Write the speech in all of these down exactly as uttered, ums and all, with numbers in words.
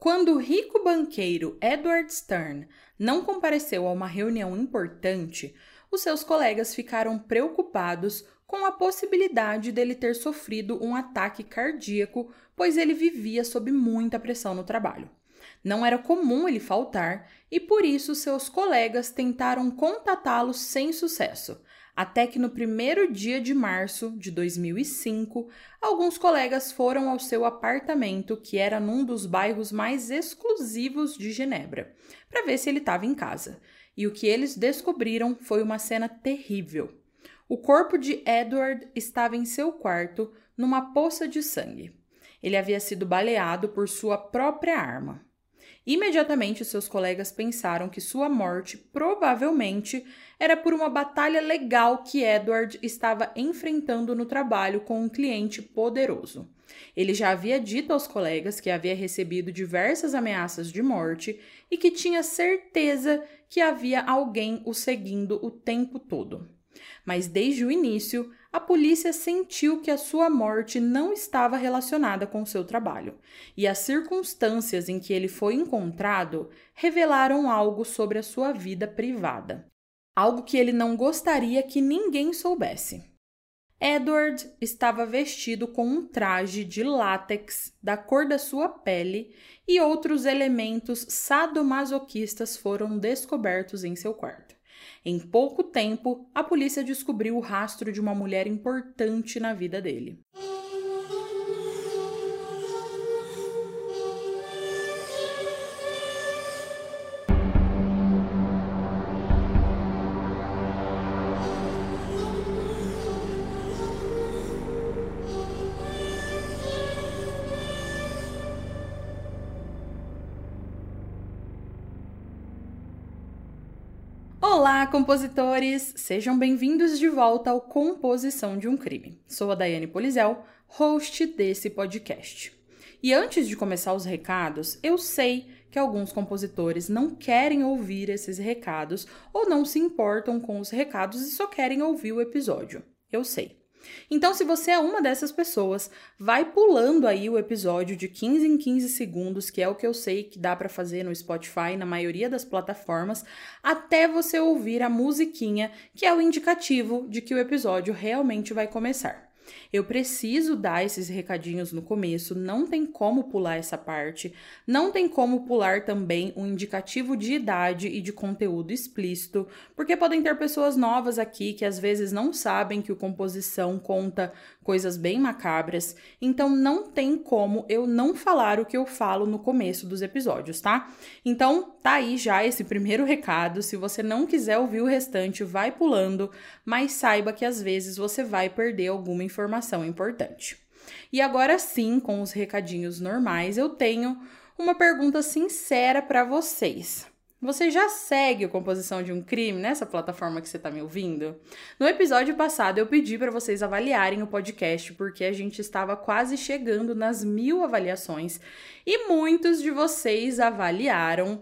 Quando o rico banqueiro Edward Stern não compareceu a uma reunião importante, os seus colegas ficaram preocupados com a possibilidade dele ter sofrido um ataque cardíaco, pois ele vivia sob muita pressão no trabalho. Não era comum ele faltar e, por isso, seus colegas tentaram contatá-lo sem sucesso. Até que no primeiro dia de março de dois mil e cinco, alguns colegas foram ao seu apartamento, que era num dos bairros mais exclusivos de Genebra, para ver se ele estava em casa. E o que eles descobriram foi uma cena terrível. O corpo de Edward estava em seu quarto, numa poça de sangue. Ele havia sido baleado por sua própria arma. Imediatamente, seus colegas pensaram que sua morte provavelmente era por uma batalha legal que Edward estava enfrentando no trabalho com um cliente poderoso. Ele já havia dito aos colegas que havia recebido diversas ameaças de morte e que tinha certeza que havia alguém o seguindo o tempo todo. Mas desde o início, a polícia sentiu que a sua morte não estava relacionada com seu trabalho, e as circunstâncias em que ele foi encontrado revelaram algo sobre a sua vida privada, algo que ele não gostaria que ninguém soubesse. Edward estava vestido com um traje de látex da cor da sua pele e outros elementos sadomasoquistas foram descobertos em seu quarto. Em pouco tempo, a polícia descobriu o rastro de uma mulher importante na vida dele. Olá, compositores! Sejam bem-vindos de volta ao Composição de um Crime. Sou a Daiane Polizel, host desse podcast. E antes de começar os recados, eu sei que alguns compositores não querem ouvir esses recados ou não se importam com os recados e só querem ouvir o episódio. Eu sei. Então, se você é uma dessas pessoas, vai pulando aí o episódio de quinze em quinze segundos, que é o que eu sei que dá para fazer no Spotify, na maioria das plataformas, até você ouvir a musiquinha, que é o indicativo de que o episódio realmente vai começar. Eu preciso dar esses recadinhos no começo, não tem como pular essa parte, não tem como pular também o indicativo de idade e de conteúdo explícito, porque podem ter pessoas novas aqui que às vezes não sabem que o Composição conta coisas bem macabras, então não tem como eu não falar o que eu falo no começo dos episódios, tá? Então, tá aí já esse primeiro recado, se você não quiser ouvir o restante, vai pulando, mas saiba que às vezes você vai perder alguma informação importante. E agora sim, com os recadinhos normais, eu tenho uma pergunta sincera para vocês. Você já segue o Composição de um Crime nessa plataforma que você está me ouvindo? No episódio passado, eu pedi para vocês avaliarem o podcast, porque a gente estava quase chegando nas mil avaliações e muitos de vocês avaliaram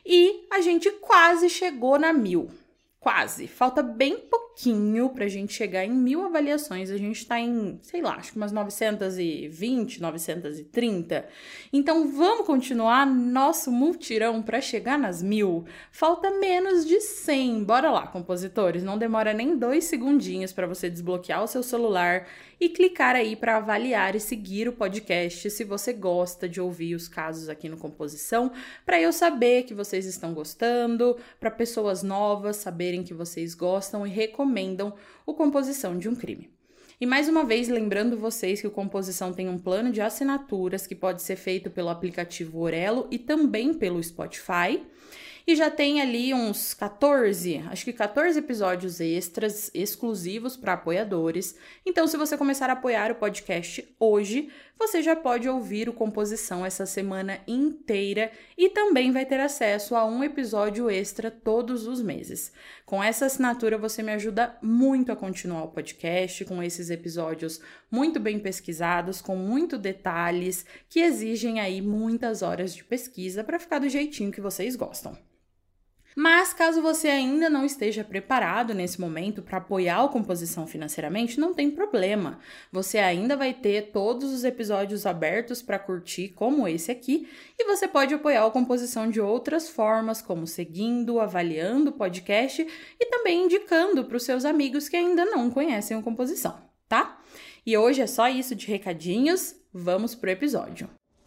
e a gente quase chegou na mil. Quase. Falta bem pouquinho pra gente chegar em mil avaliações. A gente tá em, sei lá, acho que umas novecentos e vinte, novecentos e trinta. Então, vamos continuar nosso multirão pra chegar nas mil? Falta menos de cem. Bora lá, compositores. Não demora nem dois segundinhos pra você desbloquear o seu celular e clicar aí pra avaliar e seguir o podcast se você gosta de ouvir os casos aqui no Composição, pra eu saber que vocês estão gostando, pra pessoas novas saberem que vocês gostam e recomendam o Composição de um Crime. E mais uma vez, lembrando vocês que o Composição tem um plano de assinaturas que pode ser feito pelo aplicativo Orelo e também pelo Spotify. E já tem ali uns quatorze, acho que quatorze episódios extras exclusivos para apoiadores. Então, se você começar a apoiar o podcast hoje, você já pode ouvir o Composição essa semana inteira e também vai ter acesso a um episódio extra todos os meses. Com essa assinatura, você me ajuda muito a continuar o podcast, com esses episódios muito bem pesquisados, com muitos detalhes, que exigem aí muitas horas de pesquisa para ficar do jeitinho que vocês gostam. Mas caso você ainda não esteja preparado nesse momento para apoiar o Composição financeiramente, não tem problema. Você ainda vai ter todos os episódios abertos para curtir, como esse aqui, e você pode apoiar o Composição de outras formas, como seguindo, avaliando o podcast e também indicando para os seus amigos que ainda não conhecem o Composição, tá? E hoje é só isso de recadinhos, vamos pro episódio.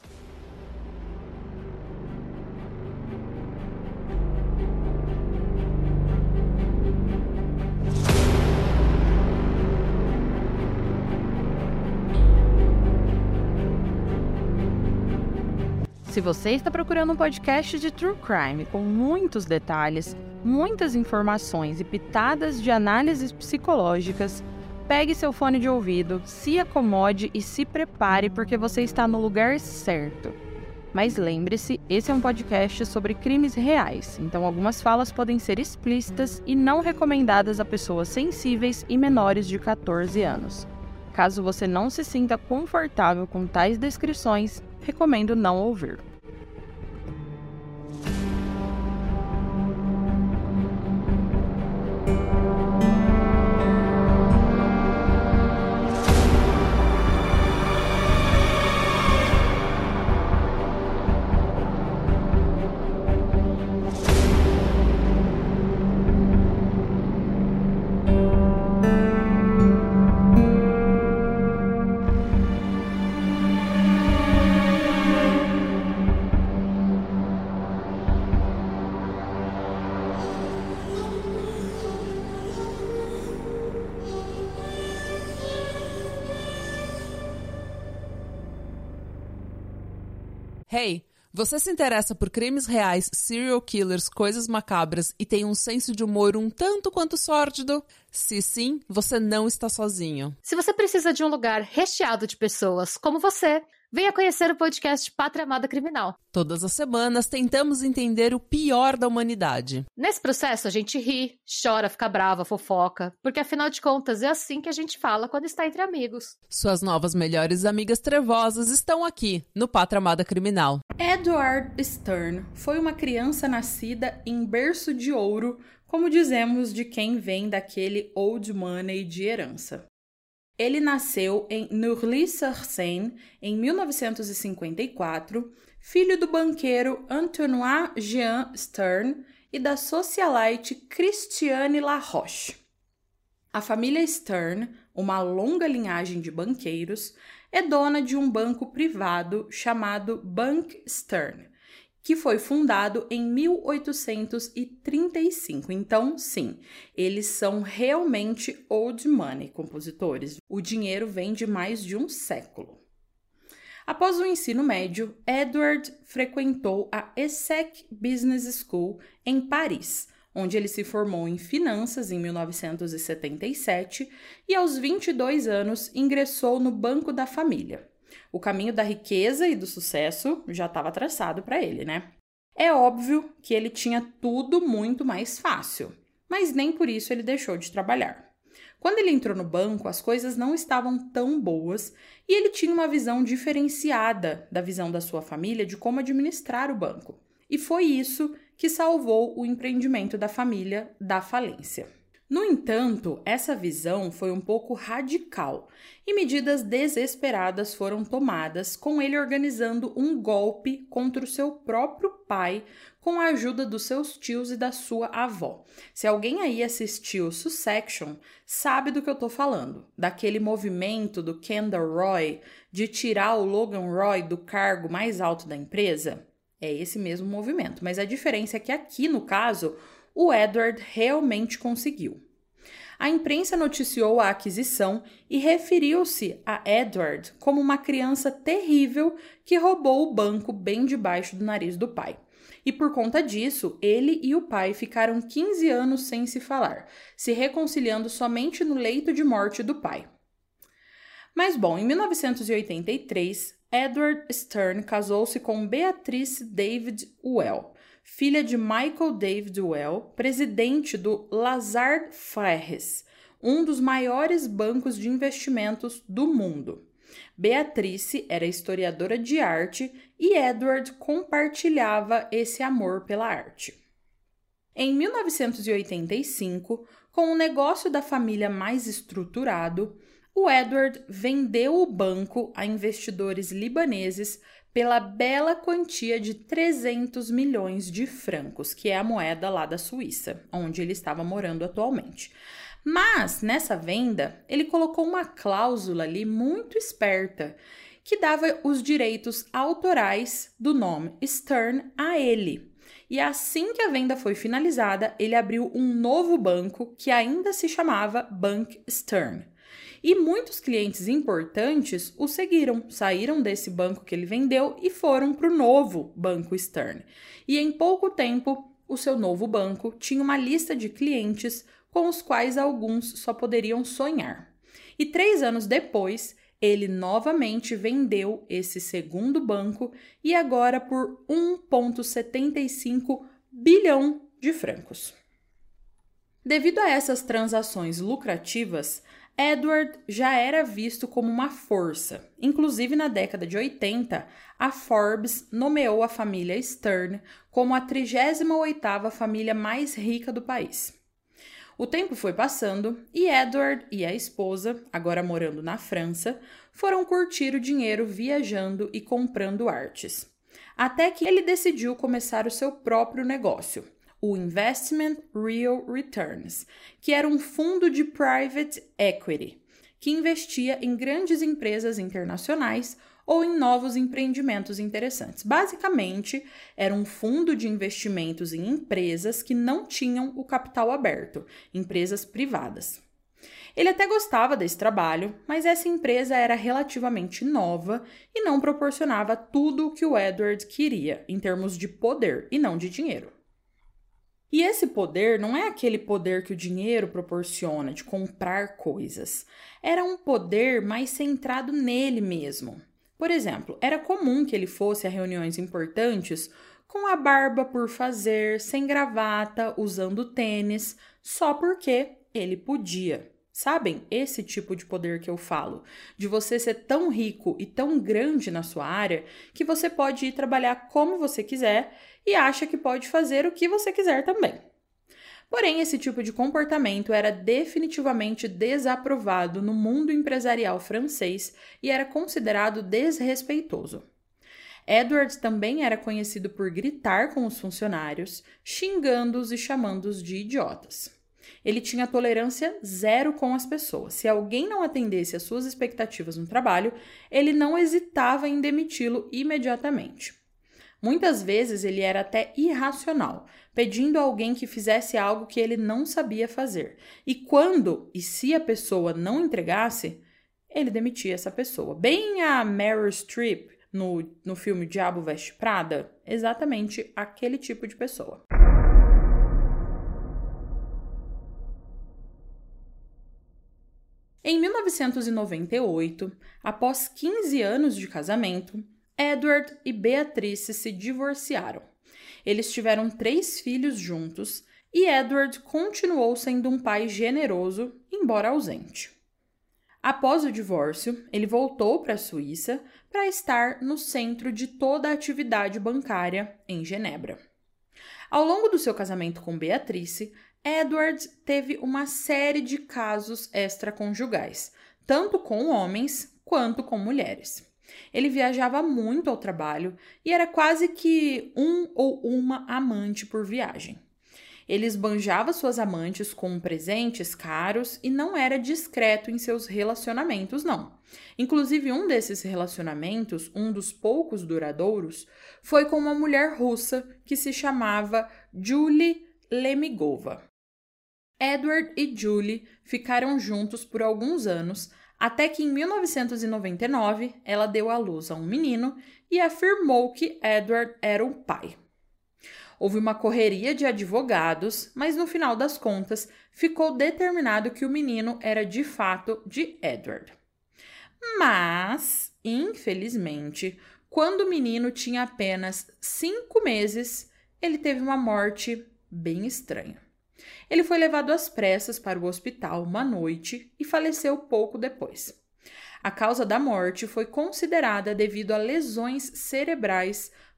Se você está procurando um podcast de True Crime com muitos detalhes, muitas informações e pitadas de análises psicológicas, pegue seu fone de ouvido, se acomode e se prepare porque você está no lugar certo. Mas lembre-se, esse é um podcast sobre crimes reais, então algumas falas podem ser explícitas e não recomendadas a pessoas sensíveis e menores de catorze anos. Caso você não se sinta confortável com tais descrições, recomendo não ouvir. Hey, você se interessa por crimes reais, serial killers, coisas macabras e tem um senso de humor um tanto quanto sórdido? Se sim, você não está sozinho. Se você precisa de um lugar recheado de pessoas como você, venha conhecer o podcast Pátria Amada Criminal. Todas as semanas tentamos entender o pior da humanidade. Nesse processo a gente ri, chora, fica brava, fofoca, porque afinal de contas é assim que a gente fala quando está entre amigos. Suas novas melhores amigas trevosas estão aqui, no Pátria Amada Criminal. Edward Stern foi uma criança nascida em berço de ouro, como dizemos de quem vem daquele old money de herança. Ele nasceu em Neuilly-sur-Seine em mil novecentos e cinquenta e quatro, filho do banqueiro Antoine Jean Stern e da socialite Christiane Laroche. A família Stern, uma longa linhagem de banqueiros, é dona de um banco privado chamado Bank Stern, que foi fundado em mil oitocentos e trinta e cinco. Então, sim, eles são realmente old money, compositores. O dinheiro vem de mais de um século. Após o ensino médio, Edward frequentou a ESSEC Business School em Paris, onde ele se formou em finanças em mil novecentos e setenta e sete e aos vinte e dois anos ingressou no Banco da Família. O caminho da riqueza e do sucesso já estava traçado para ele, né? É óbvio que ele tinha tudo muito mais fácil, mas nem por isso ele deixou de trabalhar. Quando ele entrou no banco, as coisas não estavam tão boas e ele tinha uma visão diferenciada da visão da sua família de como administrar o banco. E foi isso que salvou o empreendimento da família da falência. No entanto, essa visão foi um pouco radical e medidas desesperadas foram tomadas, com ele organizando um golpe contra o seu próprio pai com a ajuda dos seus tios e da sua avó. Se alguém aí assistiu Succession, sabe do que eu tô falando, daquele movimento do Kendall Roy de tirar o Logan Roy do cargo mais alto da empresa. É esse mesmo movimento, mas a diferença é que aqui, no caso, o Edward realmente conseguiu. A imprensa noticiou a aquisição e referiu-se a Edward como uma criança terrível que roubou o banco bem debaixo do nariz do pai. E por conta disso, ele e o pai ficaram quinze anos sem se falar, se reconciliando somente no leito de morte do pai. Mas bom, em mil novecentos e oitenta e três, Edward Stern casou-se com Beatrice David Well, filha de Michael David Well, presidente do Lazard Frères, um dos maiores bancos de investimentos do mundo. Beatrice era historiadora de arte e Edward compartilhava esse amor pela arte. Em mil novecentos e oitenta e cinco, com o negócio da família mais estruturado, o Edward vendeu o banco a investidores libaneses pela bela quantia de trezentos milhões de francos, que é a moeda lá da Suíça, onde ele estava morando atualmente. Mas, nessa venda, ele colocou uma cláusula ali muito esperta, que dava os direitos autorais do nome Stern a ele. E assim que a venda foi finalizada, ele abriu um novo banco que ainda se chamava Bank Stern. E muitos clientes importantes o seguiram, saíram desse banco que ele vendeu e foram para o novo Banco Stern. E em pouco tempo, o seu novo banco tinha uma lista de clientes com os quais alguns só poderiam sonhar. E três anos depois, ele novamente vendeu esse segundo banco e agora por um vírgula setenta e cinco bilhão de francos. Devido a essas transações lucrativas, Edward já era visto como uma força. Inclusive, na década de oitenta, a Forbes nomeou a família Stern como a trigésima oitava família mais rica do país. O tempo foi passando e Edward e a esposa, agora morando na França, foram curtir o dinheiro viajando e comprando artes. Até que ele decidiu começar o seu próprio negócio, o Investment Real Returns, que era um fundo de private equity, que investia em grandes empresas internacionais ou em novos empreendimentos interessantes. Basicamente, era um fundo de investimentos em empresas que não tinham o capital aberto, empresas privadas. Ele até gostava desse trabalho, mas essa empresa era relativamente nova e não proporcionava tudo o que o Edward queria, em termos de poder e não de dinheiro. E esse poder não é aquele poder que o dinheiro proporciona, de comprar coisas. Era um poder mais centrado nele mesmo. Por exemplo, era comum que ele fosse a reuniões importantes com a barba por fazer, sem gravata, usando tênis, só porque ele podia. Sabem? Esse tipo de poder que eu falo, de você ser tão rico e tão grande na sua área que você pode ir trabalhar como você quiser e acha que pode fazer o que você quiser também. Porém, esse tipo de comportamento era definitivamente desaprovado no mundo empresarial francês e era considerado desrespeitoso. Edward também era conhecido por gritar com os funcionários, xingando-os e chamando-os de idiotas. Ele tinha tolerância zero com as pessoas. Se alguém não atendesse às suas expectativas no trabalho, ele não hesitava em demiti-lo imediatamente. Muitas vezes ele era até irracional, pedindo a alguém que fizesse algo que ele não sabia fazer. E quando e se a pessoa não entregasse, ele demitia essa pessoa. Bem a Meryl Streep no, no filme Diabo Veste Prada, exatamente aquele tipo de pessoa. Em mil novecentos e noventa e oito, após quinze anos de casamento, Edward e Beatrice se divorciaram. Eles tiveram três filhos juntos e Edward continuou sendo um pai generoso, embora ausente. Após o divórcio, ele voltou para a Suíça para estar no centro de toda a atividade bancária em Genebra. Ao longo do seu casamento com Beatrice, Edward teve uma série de casos extraconjugais, tanto com homens quanto com mulheres. Ele viajava muito ao trabalho e era quase que um ou uma amante por viagem. Ele esbanjava suas amantes com presentes caros e não era discreto em seus relacionamentos, não. Inclusive, um desses relacionamentos, um dos poucos duradouros, foi com uma mulher russa que se chamava Julie Lemigova. Edward e Julie ficaram juntos por alguns anos, até que em mil novecentos e noventa e nove ela deu à luz a um menino e afirmou que Edward era o pai. Houve uma correria de advogados, mas no final das contas ficou determinado que o menino era de fato de Edward. Mas, infelizmente, quando o menino tinha apenas cinco meses, ele teve uma morte bem estranha. Ele foi levado às pressas para o hospital uma noite e faleceu pouco depois. A causa da morte foi considerada devido a lesões cerebrais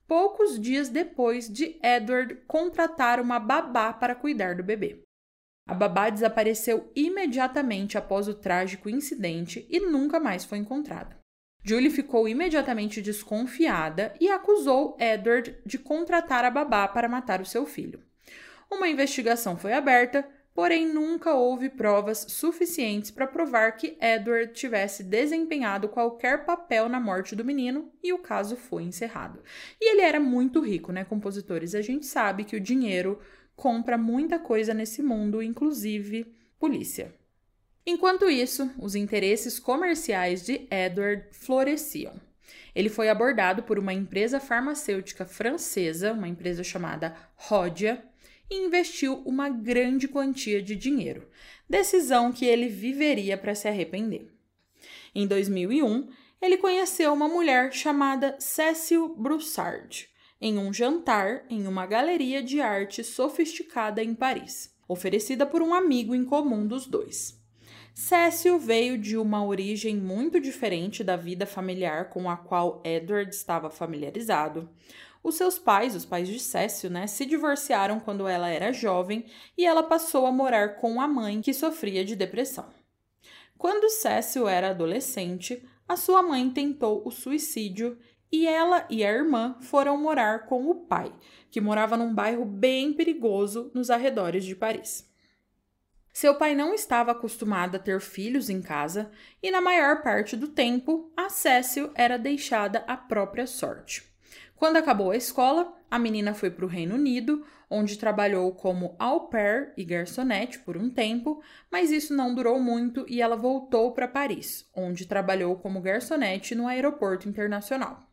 poucos dias depois de Edward contratar uma babá para cuidar do bebê. A babá desapareceu imediatamente após o trágico incidente e nunca mais foi encontrada. Julie ficou imediatamente desconfiada e acusou Edward de contratar a babá para matar o seu filho. Uma investigação foi aberta, porém nunca houve provas suficientes para provar que Edward tivesse desempenhado qualquer papel na morte do menino e o caso foi encerrado. E ele era muito rico, né, compositores? A gente sabe que o dinheiro compra muita coisa nesse mundo, inclusive polícia. Enquanto isso, os interesses comerciais de Edward floresciam. Ele foi abordado por uma empresa farmacêutica francesa, uma empresa chamada Rodia, e investiu uma grande quantia de dinheiro, decisão que ele viveria para se arrepender. Em dois mil e um, ele conheceu uma mulher chamada Cécile Broussard, em um jantar em uma galeria de arte sofisticada em Paris, oferecida por um amigo em comum dos dois. Cécile veio de uma origem muito diferente da vida familiar com a qual Edward estava familiarizado. Os seus pais, os pais de Cécile, né, se divorciaram quando ela era jovem e ela passou a morar com a mãe, que sofria de depressão. Quando Cécile era adolescente, a sua mãe tentou o suicídio e ela e a irmã foram morar com o pai, que morava num bairro bem perigoso nos arredores de Paris. Seu pai não estava acostumado a ter filhos em casa e, na maior parte do tempo, a Cécile era deixada à própria sorte. Quando acabou a escola, a menina foi para o Reino Unido, onde trabalhou como au pair e garçonete por um tempo, mas isso não durou muito e ela voltou para Paris, onde trabalhou como garçonete no aeroporto internacional.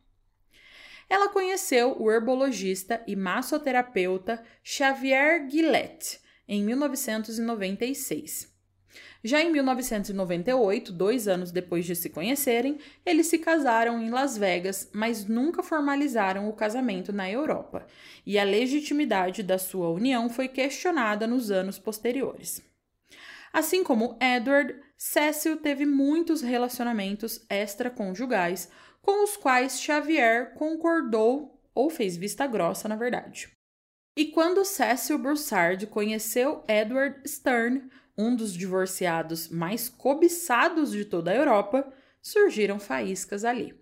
Ela conheceu o herbologista e massoterapeuta Xavier Guillet em mil novecentos e noventa e seis. Já em mil novecentos e noventa e oito, dois anos depois de se conhecerem, eles se casaram em Las Vegas, mas nunca formalizaram o casamento na Europa, e a legitimidade da sua união foi questionada nos anos posteriores. Assim como Edward, Cécile teve muitos relacionamentos extraconjugais, com os quais Xavier concordou ou fez vista grossa, na verdade. E quando Cécile Broussard conheceu Edward Stern, um dos divorciados mais cobiçados de toda a Europa, surgiram faíscas ali.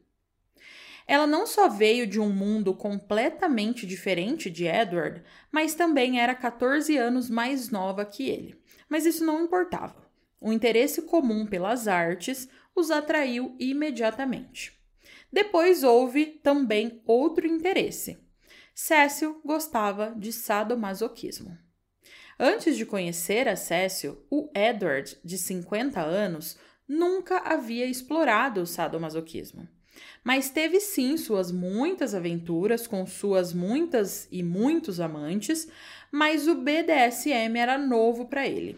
Ela não só veio de um mundo completamente diferente de Edward, mas também era catorze anos mais nova que ele. Mas isso não importava. O interesse comum pelas artes os atraiu imediatamente. Depois houve também outro interesse. Cécile gostava de sadomasoquismo. Antes de conhecer a Cécile, o Edward, de cinquenta anos, nunca havia explorado o sadomasoquismo. Mas teve sim suas muitas aventuras com suas muitas e muitos amantes, mas o B D S M era novo para ele.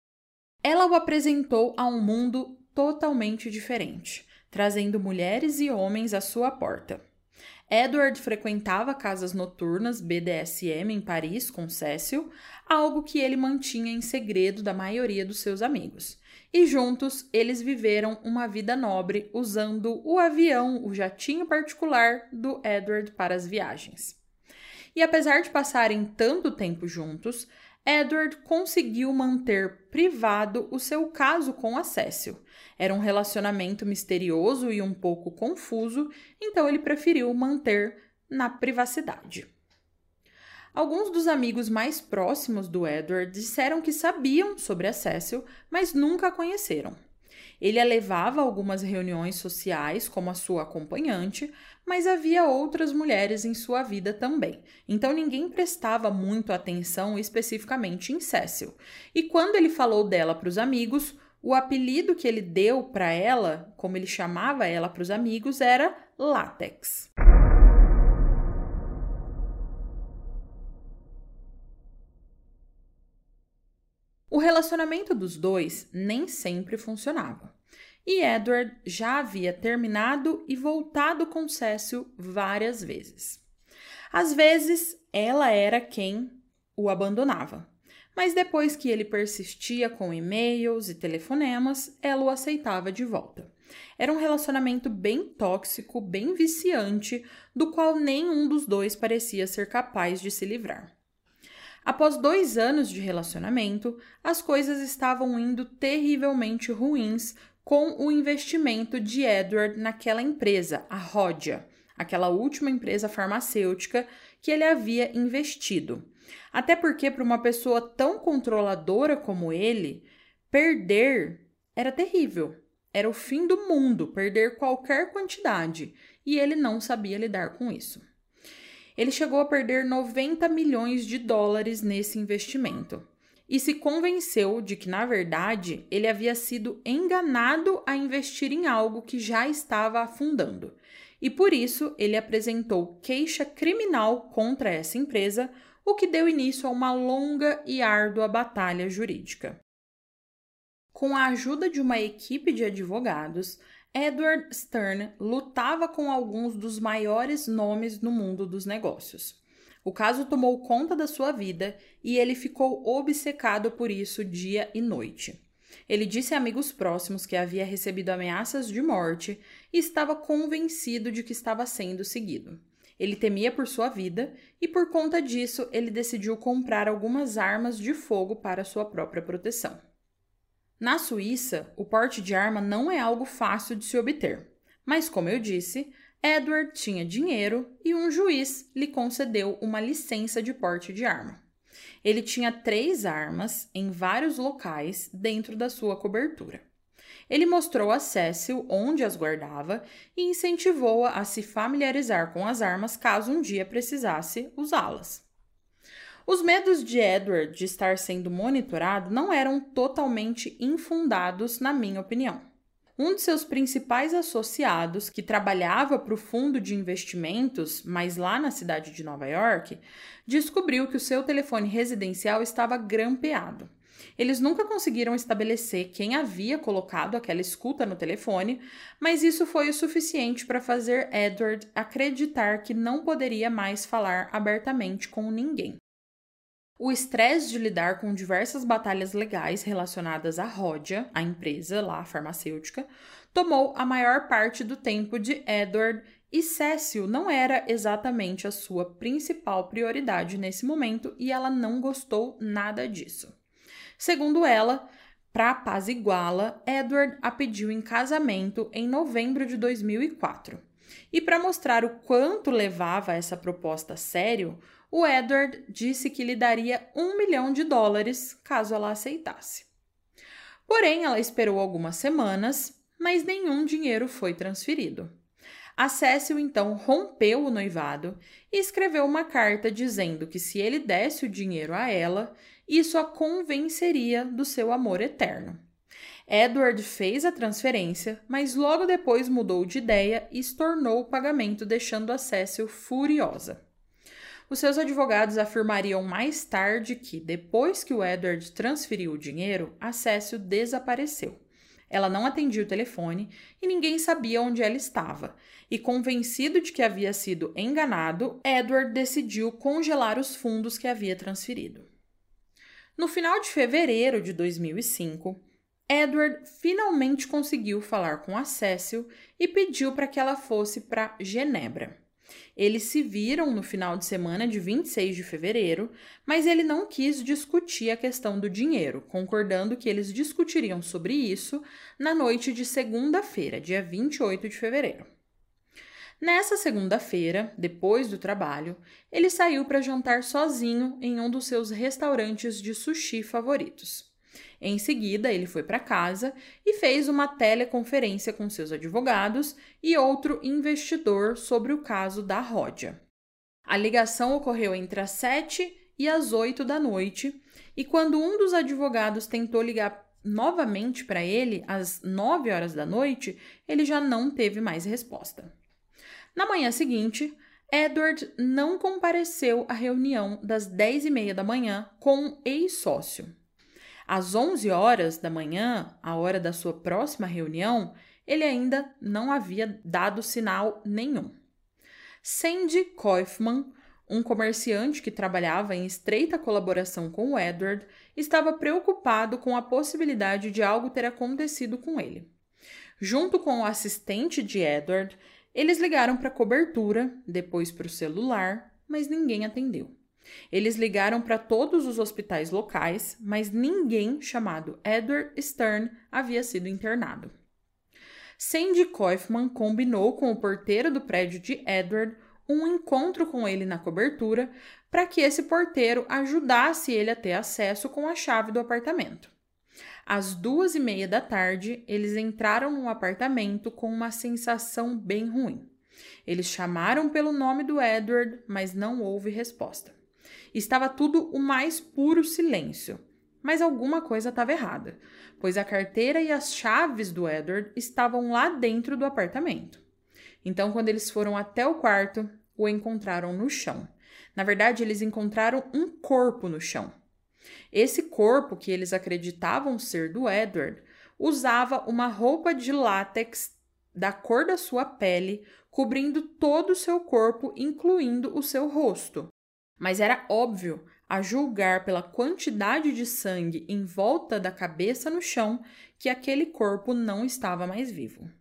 Ela o apresentou a um mundo totalmente diferente, trazendo mulheres e homens à sua porta. Edward frequentava casas noturnas B D S M em Paris com Cécile, algo que ele mantinha em segredo da maioria dos seus amigos. E juntos, eles viveram uma vida nobre usando o avião, o jatinho particular do Edward para as viagens. E apesar de passarem tanto tempo juntos, Edward conseguiu manter privado o seu caso com a Cécile. Era um relacionamento misterioso e um pouco confuso, então ele preferiu manter na privacidade. Alguns dos amigos mais próximos do Edward disseram que sabiam sobre a Cécile, mas nunca a conheceram. Ele a levava a algumas reuniões sociais como a sua acompanhante, mas havia outras mulheres em sua vida também, então ninguém prestava muito atenção especificamente em Cécile. E quando ele falou dela para os amigos, o apelido que ele deu para ela, como ele chamava ela para os amigos, era Látex. O relacionamento dos dois nem sempre funcionava. E Edward já havia terminado e voltado com Cécile várias vezes. Às vezes, ela era quem o abandonava. Mas depois que ele persistia com e-mails e telefonemas, ela o aceitava de volta. Era um relacionamento bem tóxico, bem viciante, do qual nenhum dos dois parecia ser capaz de se livrar. Após dois anos de relacionamento, as coisas estavam indo terrivelmente ruins com o investimento de Edward naquela empresa, a Rhodia, aquela última empresa farmacêutica que ele havia investido. Até porque, para uma pessoa tão controladora como ele, perder era terrível. Era o fim do mundo, perder qualquer quantidade, e ele não sabia lidar com isso. Ele chegou a perder noventa milhões de dólares nesse investimento e se convenceu de que, na verdade, ele havia sido enganado a investir em algo que já estava afundando. E por isso, ele apresentou queixa criminal contra essa empresa, o que deu início a uma longa e árdua batalha jurídica. Com a ajuda de uma equipe de advogados, Edward Stern lutava com alguns dos maiores nomes no mundo dos negócios. O caso tomou conta da sua vida e ele ficou obcecado por isso dia e noite. Ele disse a amigos próximos que havia recebido ameaças de morte e estava convencido de que estava sendo seguido. Ele temia por sua vida e, por conta disso, ele decidiu comprar algumas armas de fogo para sua própria proteção. Na Suíça, o porte de arma não é algo fácil de se obter, mas, como eu disse, Edward tinha dinheiro e um juiz lhe concedeu uma licença de porte de arma. Ele tinha três armas em vários locais dentro da sua cobertura. Ele mostrou a Cecil onde as guardava e incentivou-a a se familiarizar com as armas caso um dia precisasse usá-las. Os medos de Edward de estar sendo monitorado não eram totalmente infundados, na minha opinião. Um de seus principais associados, que trabalhava para o fundo de investimentos, mas lá na cidade de Nova York, descobriu que o seu telefone residencial estava grampeado. Eles nunca conseguiram estabelecer quem havia colocado aquela escuta no telefone, mas isso foi o suficiente para fazer Edward acreditar que não poderia mais falar abertamente com ninguém. O estresse de lidar com diversas batalhas legais relacionadas à Rhodia, a empresa lá farmacêutica, tomou a maior parte do tempo de Edward e Cecil não era exatamente a sua principal prioridade nesse momento e ela não gostou nada disso. Segundo ela, para apaziguá-la, Edward a pediu em casamento em novembro de dois mil e quatro. E para mostrar o quanto levava essa proposta a sério, o Edward disse que lhe daria um milhão de dólares caso ela aceitasse. Porém, ela esperou algumas semanas, mas nenhum dinheiro foi transferido. A Cecil, então, rompeu o noivado e escreveu uma carta dizendo que se ele desse o dinheiro a ela, isso a convenceria do seu amor eterno. Edward fez a transferência, mas logo depois mudou de ideia e estornou o pagamento, deixando a Cecil furiosa. Os seus advogados afirmariam mais tarde que, depois que o Edward transferiu o dinheiro, a Cecil desapareceu. Ela não atendia o telefone e ninguém sabia onde ela estava. E, convencido de que havia sido enganado, Edward decidiu congelar os fundos que havia transferido. No final de fevereiro de dois mil e cinco, Edward finalmente conseguiu falar com a Cecil e pediu para que ela fosse para Genebra. Eles se viram no final de semana de vinte e seis de fevereiro, mas ele não quis discutir a questão do dinheiro, concordando que eles discutiriam sobre isso na noite de segunda-feira, dia vinte e oito de fevereiro. Nessa segunda-feira, depois do trabalho, ele saiu para jantar sozinho em um dos seus restaurantes de sushi favoritos. Em seguida, ele foi para casa e fez uma teleconferência com seus advogados e outro investidor sobre o caso da Rhodia. A ligação ocorreu entre as sete e as oito da noite, e quando um dos advogados tentou ligar novamente para ele às nove horas da noite, ele já não teve mais resposta. Na manhã seguinte, Edward não compareceu à reunião das dez e meia da manhã com um ex-sócio. Às onze horas da manhã, a hora da sua próxima reunião, ele ainda não havia dado sinal nenhum. Sandy Kaufman, um comerciante que trabalhava em estreita colaboração com o Edward, estava preocupado com a possibilidade de algo ter acontecido com ele. Junto com o assistente de Edward, eles ligaram para a cobertura, depois para o celular, mas ninguém atendeu. Eles ligaram para todos os hospitais locais, mas ninguém chamado Edward Stern havia sido internado. Sandy Kaufman combinou com o porteiro do prédio de Edward um encontro com ele na cobertura para que esse porteiro ajudasse ele a ter acesso com a chave do apartamento. Às duas e meia da tarde, eles entraram no apartamento com uma sensação bem ruim. Eles chamaram pelo nome do Edward, mas não houve resposta. Estava tudo o mais puro silêncio, mas alguma coisa estava errada, pois a carteira e as chaves do Edward estavam lá dentro do apartamento. Então, quando eles foram até o quarto, o encontraram no chão. Na verdade, eles encontraram um corpo no chão. Esse corpo, que eles acreditavam ser do Edward, usava uma roupa de látex da cor da sua pele, cobrindo todo o seu corpo, incluindo o seu rosto. Mas era óbvio, a julgar pela quantidade de sangue em volta da cabeça no chão, que aquele corpo não estava mais vivo.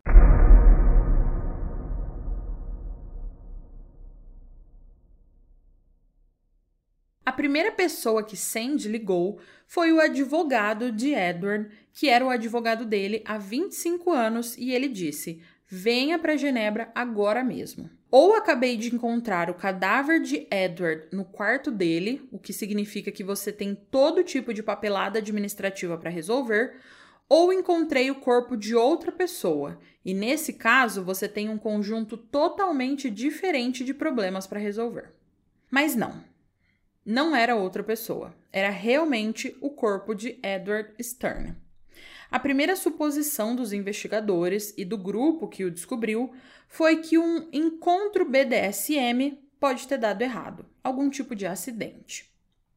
A primeira pessoa que Sandy ligou foi o advogado de Edward, que era o advogado dele há vinte e cinco anos, e ele disse: venha para Genebra agora mesmo. Ou acabei de encontrar o cadáver de Edward no quarto dele, o que significa que você tem todo tipo de papelada administrativa para resolver, ou encontrei o corpo de outra pessoa, e nesse caso você tem um conjunto totalmente diferente de problemas para resolver. Mas não, não era outra pessoa, era realmente o corpo de Edward Stern. A primeira suposição dos investigadores e do grupo que o descobriu foi que um encontro B D S M pode ter dado errado, algum tipo de acidente.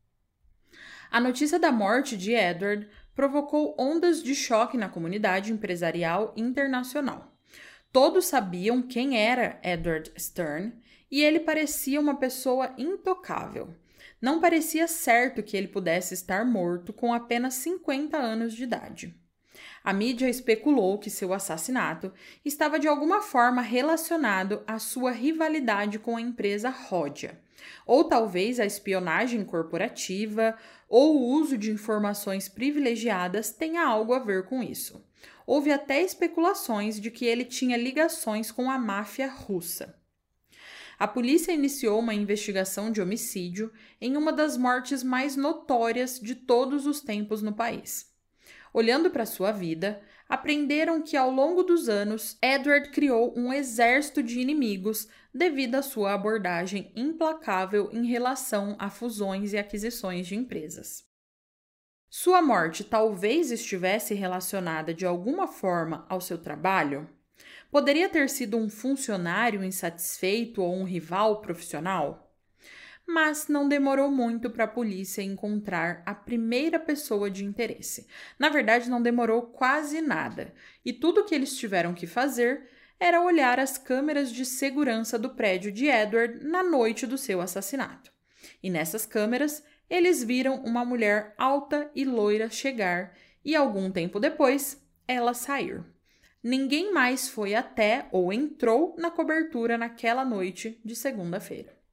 A notícia da morte de Edward provocou ondas de choque na comunidade empresarial internacional. Todos sabiam quem era Edward Stern e ele parecia uma pessoa intocável. Não parecia certo que ele pudesse estar morto com apenas cinquenta anos de idade. A mídia especulou que seu assassinato estava de alguma forma relacionado à sua rivalidade com a empresa Rodia, ou talvez a espionagem corporativa ou o uso de informações privilegiadas tenha algo a ver com isso. Houve até especulações de que ele tinha ligações com a máfia russa. A polícia iniciou uma investigação de homicídio em uma das mortes mais notórias de todos os tempos no país. Olhando para sua vida, aprenderam que ao longo dos anos, Edward criou um exército de inimigos devido à sua abordagem implacável em relação a fusões e aquisições de empresas. Sua morte talvez estivesse relacionada de alguma forma ao seu trabalho? Poderia ter sido um funcionário insatisfeito ou um rival profissional? Mas não demorou muito para a polícia encontrar a primeira pessoa de interesse. Na verdade, não demorou quase nada, e tudo que eles tiveram que fazer era olhar as câmeras de segurança do prédio de Edward na noite do seu assassinato. E nessas câmeras, eles viram uma mulher alta e loira chegar e, algum tempo depois, ela sair. Ninguém mais foi até ou entrou na cobertura naquela noite de segunda-feira.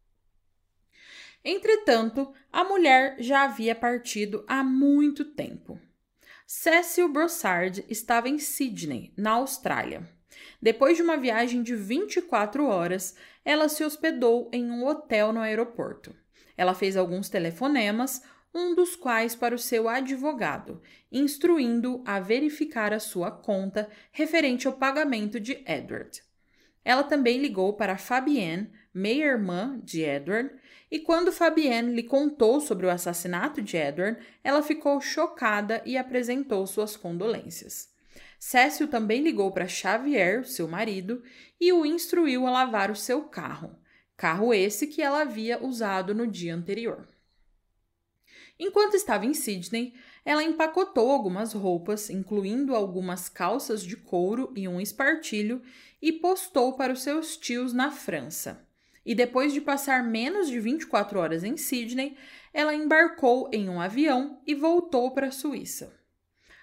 Entretanto, a mulher já havia partido há muito tempo. Cecil Brossard estava em Sydney, na Austrália. Depois de uma viagem de vinte e quatro horas, ela se hospedou em um hotel no aeroporto. Ela fez alguns telefonemas, um dos quais para o seu advogado, instruindo-o a verificar a sua conta referente ao pagamento de Edward. Ela também ligou para Fabienne, meia-irmã de Edward, e quando Fabienne lhe contou sobre o assassinato de Edward, ela ficou chocada e apresentou suas condolências. Cecil também ligou para Xavier, seu marido, e o instruiu a lavar o seu carro, carro esse que ela havia usado no dia anterior. Enquanto estava em Sydney, ela empacotou algumas roupas, incluindo algumas calças de couro e um espartilho, e postou para os seus tios na França. E depois de passar menos de vinte e quatro horas em Sydney, ela embarcou em um avião e voltou para a Suíça.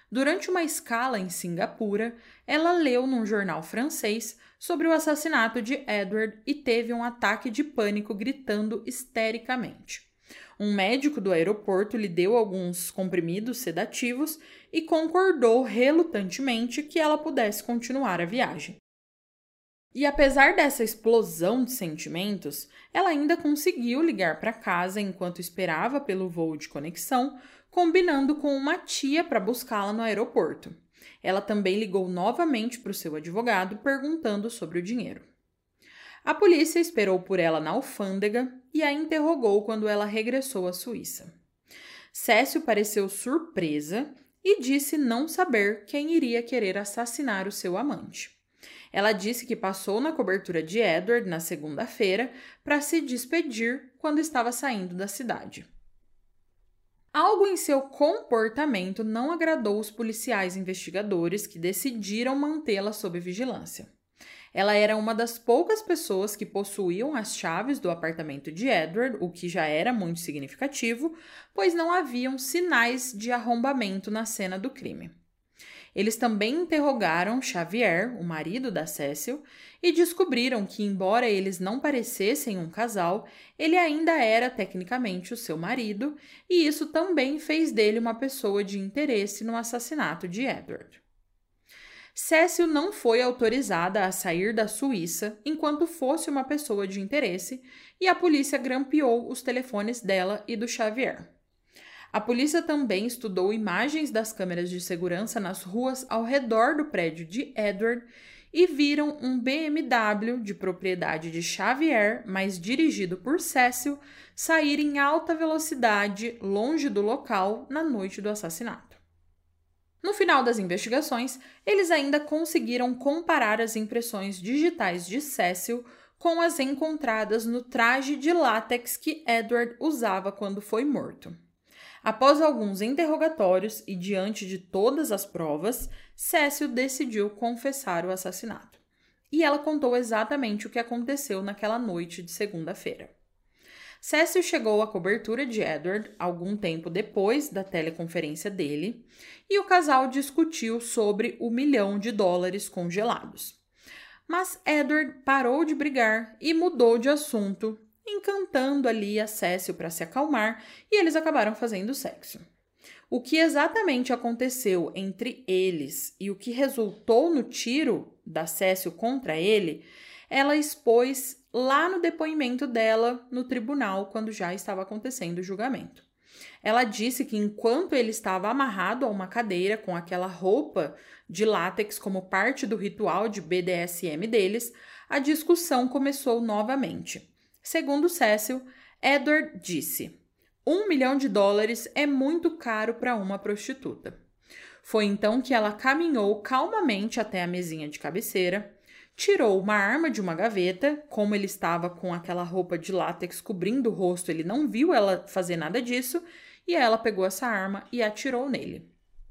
Durante uma escala em Singapura, ela leu num jornal francês sobre o assassinato de Edward e teve um ataque de pânico gritando histericamente. Um médico do aeroporto lhe deu alguns comprimidos sedativos e concordou relutantemente que ela pudesse continuar a viagem. E apesar dessa explosão de sentimentos, ela ainda conseguiu ligar para casa enquanto esperava pelo voo de conexão, combinando com uma tia para buscá-la no aeroporto. Ela também ligou novamente para o seu advogado perguntando sobre o dinheiro. A polícia esperou por ela na alfândega e a interrogou quando ela regressou à Suíça. Cécio pareceu surpresa e disse não saber quem iria querer assassinar o seu amante. Ela disse que passou na cobertura de Edward na segunda-feira para se despedir quando estava saindo da cidade. Algo em seu comportamento não agradou os policiais investigadores que decidiram mantê-la sob vigilância. Ela era uma das poucas pessoas que possuíam as chaves do apartamento de Edward, o que já era muito significativo, pois não haviam sinais de arrombamento na cena do crime. Eles também interrogaram Xavier, o marido da Cecil, e descobriram que, embora eles não parecessem um casal, ele ainda era tecnicamente o seu marido, e isso também fez dele uma pessoa de interesse no assassinato de Edward. Cecil não foi autorizada a sair da Suíça enquanto fosse uma pessoa de interesse, e a polícia grampeou os telefones dela e do Xavier. A polícia também estudou imagens das câmeras de segurança nas ruas ao redor do prédio de Edward e viram um B M W de propriedade de Xavier, mas dirigido por Cecil, sair em alta velocidade longe do local na noite do assassinato. No final das investigações, eles ainda conseguiram comparar as impressões digitais de Cecil com as encontradas no traje de látex que Edward usava quando foi morto. Após alguns interrogatórios e diante de todas as provas, Cecil decidiu confessar o assassinato. E ela contou exatamente o que aconteceu naquela noite de segunda-feira. Cecil chegou à cobertura de Edward algum tempo depois da teleconferência dele e o casal discutiu sobre o milhão de dólares congelados. Mas Edward parou de brigar e mudou de assunto, encantando ali a Cecil para se acalmar, e eles acabaram fazendo sexo. O que exatamente aconteceu entre eles e o que resultou no tiro da Cecil contra ele, ela expôs lá no depoimento dela no tribunal quando já estava acontecendo o julgamento. Ela disse que enquanto ele estava amarrado a uma cadeira com aquela roupa de látex como parte do ritual de B D S M deles, a discussão começou novamente. Segundo Cecil, Edward disse: um milhão de dólares é muito caro para uma prostituta. Foi então que ela caminhou calmamente até a mesinha de cabeceira, tirou uma arma de uma gaveta, como ele estava com aquela roupa de látex cobrindo o rosto, ele não viu ela fazer nada disso, e ela pegou essa arma e atirou nele.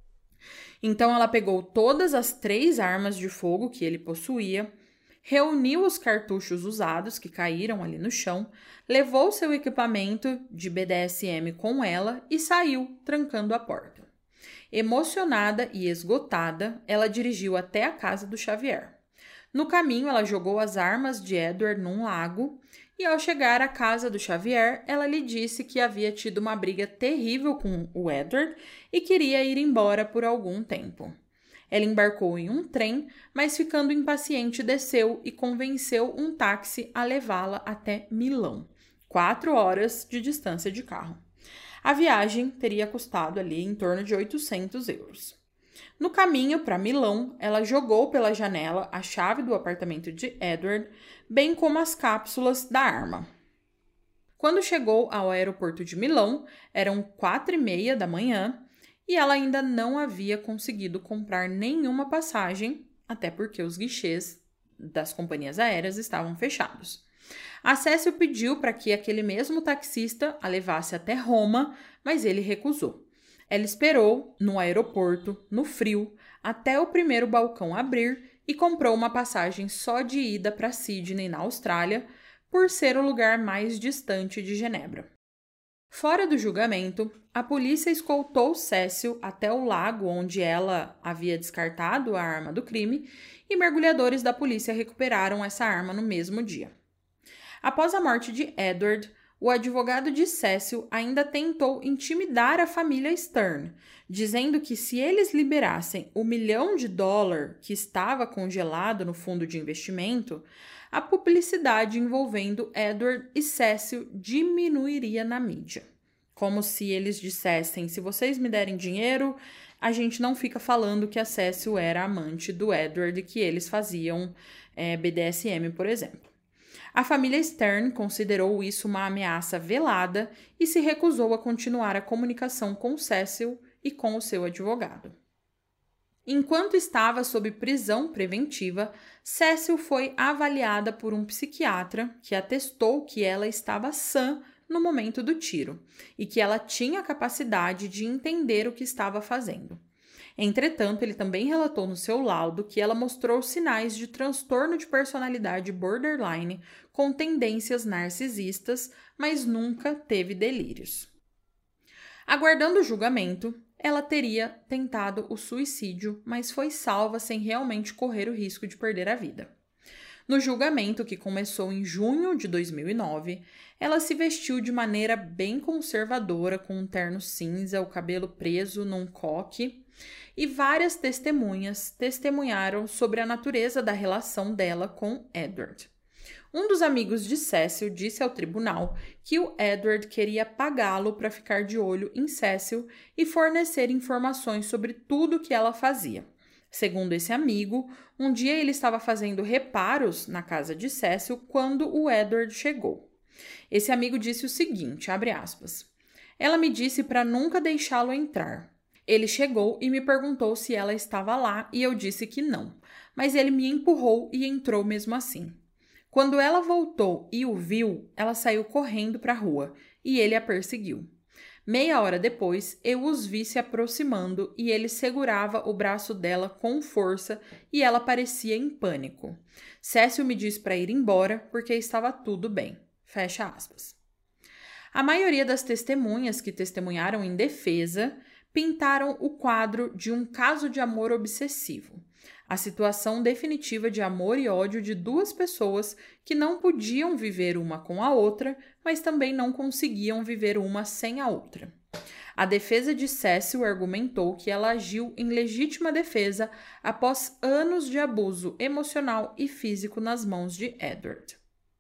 Então ela pegou todas as três armas de fogo que ele possuía, reuniu os cartuchos usados que caíram ali no chão, levou seu equipamento de B D S M com ela e saiu, trancando a porta. Emocionada e esgotada, ela dirigiu até a casa do Xavier. No caminho, ela jogou as armas de Edward num lago e, ao chegar à casa do Xavier, ela lhe disse que havia tido uma briga terrível com o Edward e queria ir embora por algum tempo. Ela embarcou em um trem, mas ficando impaciente desceu e convenceu um táxi a levá-la até Milão, quatro horas de distância de carro. A viagem teria custado ali em torno de oitocentos euros. No caminho para Milão, ela jogou pela janela a chave do apartamento de Edward, bem como as cápsulas da arma. Quando chegou ao aeroporto de Milão, eram quatro e meia da manhã, e ela ainda não havia conseguido comprar nenhuma passagem, até porque os guichês das companhias aéreas estavam fechados. A Cecil pediu para que aquele mesmo taxista a levasse até Roma, mas ele recusou. Ela esperou no aeroporto, no frio, até o primeiro balcão abrir e comprou uma passagem só de ida para Sydney, na Austrália, por ser o lugar mais distante de Genebra. Fora do julgamento, a polícia escoltou Cecil até o lago onde ela havia descartado a arma do crime e mergulhadores da polícia recuperaram essa arma no mesmo dia. Após a morte de Edward, o advogado de Cecil ainda tentou intimidar a família Stern, dizendo que se eles liberassem o milhão de dólar que estava congelado no fundo de investimento, a publicidade envolvendo Edward e Cecil diminuiria na mídia. Como se eles dissessem, se vocês me derem dinheiro, a gente não fica falando que a Cecil era amante do Edward e que eles faziam é, B D S M, por exemplo. A família Stern considerou isso uma ameaça velada e se recusou a continuar a comunicação com Cecil e com o seu advogado. Enquanto estava sob prisão preventiva, Cecil foi avaliada por um psiquiatra que atestou que ela estava sã no momento do tiro e que ela tinha a capacidade de entender o que estava fazendo. Entretanto, ele também relatou no seu laudo que ela mostrou sinais de transtorno de personalidade borderline com tendências narcisistas, mas nunca teve delírios. Aguardando o julgamento, ela teria tentado o suicídio, mas foi salva sem realmente correr o risco de perder a vida. No julgamento, que começou em junho de dois mil e nove, ela se vestiu de maneira bem conservadora, com um terno cinza, o cabelo preso num coque, e várias testemunhas testemunharam sobre a natureza da relação dela com Edward. Um dos amigos de Cecil disse ao tribunal que o Edward queria pagá-lo para ficar de olho em Cecil e fornecer informações sobre tudo que ela fazia. Segundo esse amigo, um dia ele estava fazendo reparos na casa de Cecil quando o Edward chegou. Esse amigo disse o seguinte, abre aspas, ela me disse para nunca deixá-lo entrar. Ele chegou e me perguntou se ela estava lá e eu disse que não, mas ele me empurrou e entrou mesmo assim. Quando ela voltou e o viu, ela saiu correndo para a rua e ele a perseguiu. Meia hora depois, eu os vi se aproximando e ele segurava o braço dela com força e ela parecia em pânico. Cecil me disse para ir embora porque estava tudo bem. Fecha aspas. A maioria das testemunhas que testemunharam em defesa pintaram o quadro de um caso de amor obsessivo, a situação definitiva de amor e ódio de duas pessoas que não podiam viver uma com a outra, mas também não conseguiam viver uma sem a outra. A defesa de Cecil argumentou que ela agiu em legítima defesa após anos de abuso emocional e físico nas mãos de Edward.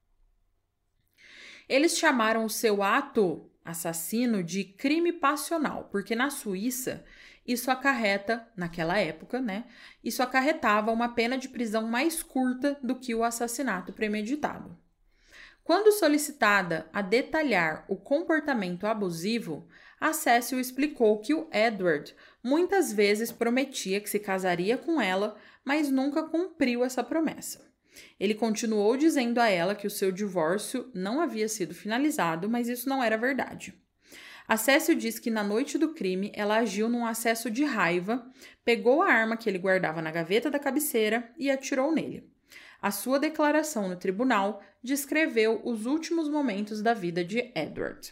Eles chamaram o seu ato assassino de crime passional, porque na Suíça isso acarreta, naquela época, né, isso acarretava uma pena de prisão mais curta do que o assassinato premeditado. Quando solicitada a detalhar o comportamento abusivo, a Cecil explicou que o Edward muitas vezes prometia que se casaria com ela, mas nunca cumpriu essa promessa. Ele continuou dizendo a ela que o seu divórcio não havia sido finalizado, mas isso não era verdade. A Cecil diz que na noite do crime ela agiu num acesso de raiva, pegou a arma que ele guardava na gaveta da cabeceira e atirou nele. A sua declaração no tribunal descreveu os últimos momentos da vida de Edward.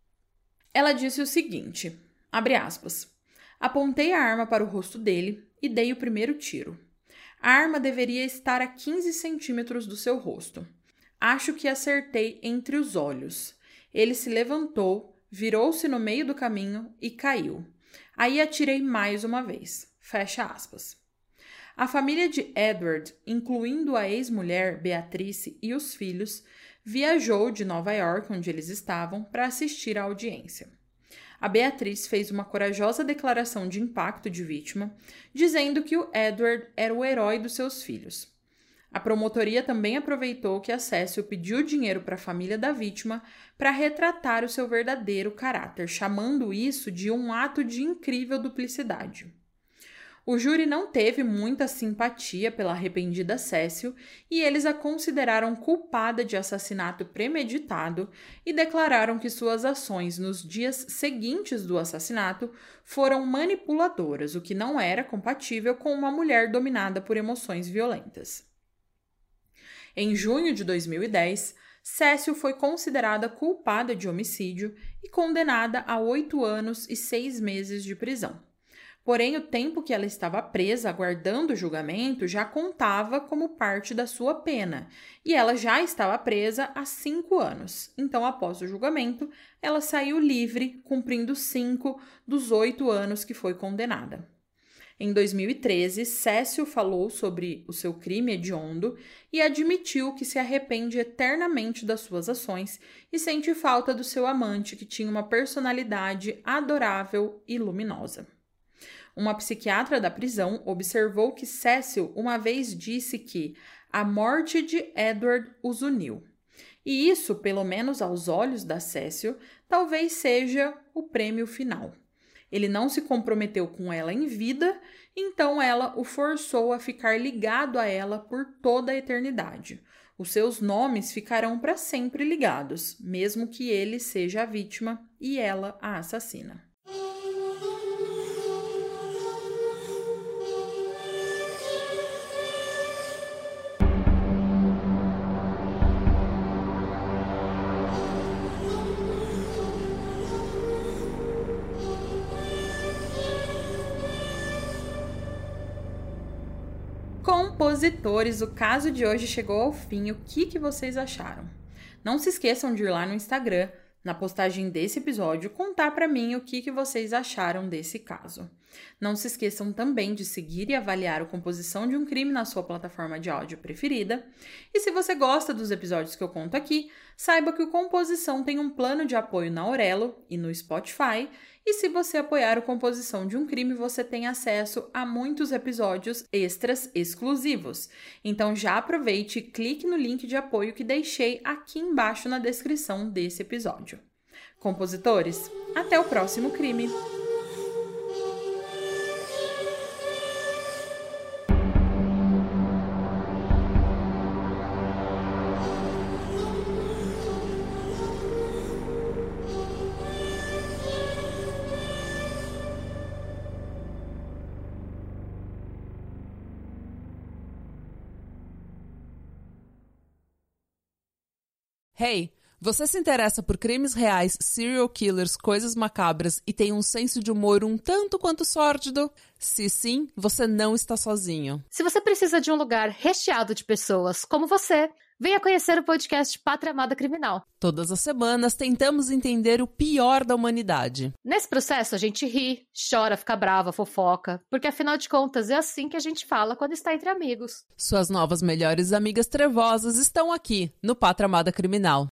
Ela disse o seguinte, abre aspas, apontei a arma para o rosto dele e dei o primeiro tiro. A arma deveria estar a quinze centímetros do seu rosto. Acho que acertei entre os olhos. Ele se levantou, virou-se no meio do caminho e caiu. Aí atirei mais uma vez. Fecha aspas. A família de Edward, incluindo a ex-mulher Beatrice e os filhos, viajou de Nova York, onde eles estavam, para assistir à audiência. A Beatriz fez uma corajosa declaração de impacto de vítima, dizendo que o Edward era o herói dos seus filhos. A promotoria também aproveitou que a Cecil pediu dinheiro para a família da vítima para retratar o seu verdadeiro caráter, chamando isso de um ato de incrível duplicidade. O júri não teve muita simpatia pela arrependida Cecil e eles a consideraram culpada de assassinato premeditado e declararam que suas ações nos dias seguintes do assassinato foram manipuladoras, o que não era compatível com uma mulher dominada por emoções violentas. Em junho de dois mil e dez, Cécio foi considerada culpada de homicídio e condenada a oito anos e seis meses de prisão. Porém, o tempo que ela estava presa aguardando o julgamento já contava como parte da sua pena, e ela já estava presa há cinco anos. Então, após o julgamento, ela saiu livre, cumprindo cinco dos oito anos que foi condenada. Em dois mil e treze, Cécio falou sobre o seu crime hediondo e admitiu que se arrepende eternamente das suas ações e sente falta do seu amante, que tinha uma personalidade adorável e luminosa. Uma psiquiatra da prisão observou que Cécio uma vez disse que a morte de Edward os uniu. E isso, pelo menos aos olhos da Cécio, talvez seja o prêmio final. Ele não se comprometeu com ela em vida, então ela o forçou a ficar ligado a ela por toda a eternidade. Os seus nomes ficarão para sempre ligados, mesmo que ele seja a vítima e ela a assassina. Compositores, o caso de hoje chegou ao fim. O que, que vocês acharam? Não se esqueçam de ir lá no Instagram, na postagem desse episódio, contar para mim o que, que vocês acharam desse caso. Não se esqueçam também de seguir e avaliar o Composição de um Crime na sua plataforma de áudio preferida. E se você gosta dos episódios que eu conto aqui, saiba que o Composição tem um plano de apoio na Aurelo e no Spotify. E se você apoiar o Composição de um Crime, você tem acesso a muitos episódios extras exclusivos. Então já aproveite e clique no link de apoio que deixei aqui embaixo na descrição desse episódio. Compositores, até o próximo crime! Hey, você se interessa por crimes reais, serial killers, coisas macabras e tem um senso de humor um tanto quanto sórdido? Se sim, você não está sozinho. Se você precisa de um lugar recheado de pessoas como você, venha conhecer o podcast Pátria Amada Criminal. Todas as semanas tentamos entender o pior da humanidade. Nesse processo a gente ri, chora, fica brava, fofoca, porque afinal de contas é assim que a gente fala quando está entre amigos. Suas novas melhores amigas trevosas estão aqui no Pátria Amada Criminal.